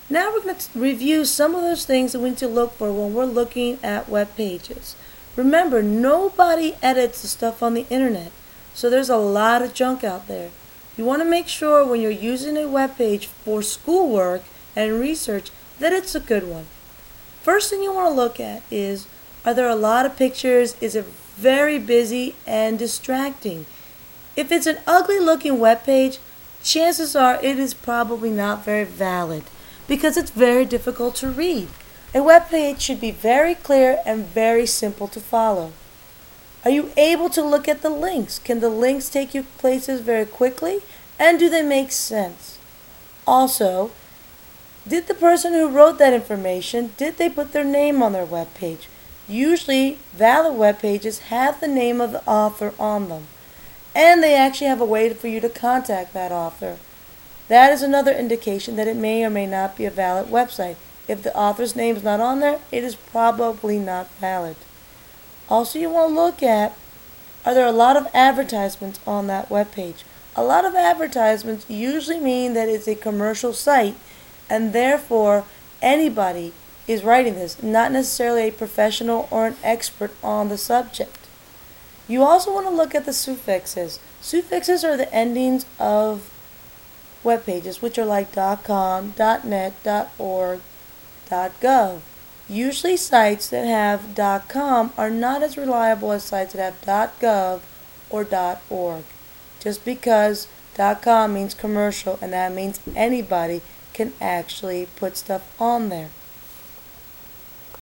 Now we're going to review some of those things that we need to look for when we're looking at web pages. Remember, nobody edits the stuff on the internet, so there's a lot of junk out there. You want to make sure when you're using a web page for schoolwork and research that it's a good one. First thing you want to look at is, are there a lot of pictures? Is it very busy and distracting? If it's an ugly looking web page, chances are it is probably not very valid because it's very difficult to read. A web page should be very clear and very simple to follow. Are you able to look at the links? Can the links take you places very quickly? And do they make sense? Also, did the person who wrote that information, did they put their name on their web page? Usually, valid web pages have the name of the author on them. And they actually have a way for you to contact that author. That is another indication that it may or may not be a valid website. If the author's name is not on there, it is probably not valid. Also, you want to look at, are there a lot of advertisements on that web page? A lot of advertisements usually mean that it's a commercial site, and therefore anybody is writing this, not necessarily a professional or an expert on the subject. You also want to look at the suffixes. Suffixes are the endings of web pages, which are like .com, .net, .org, .gov. Usually sites that have .com are not as reliable as sites that have .gov or .org, just because .com means commercial, and that means anybody can actually put stuff on there.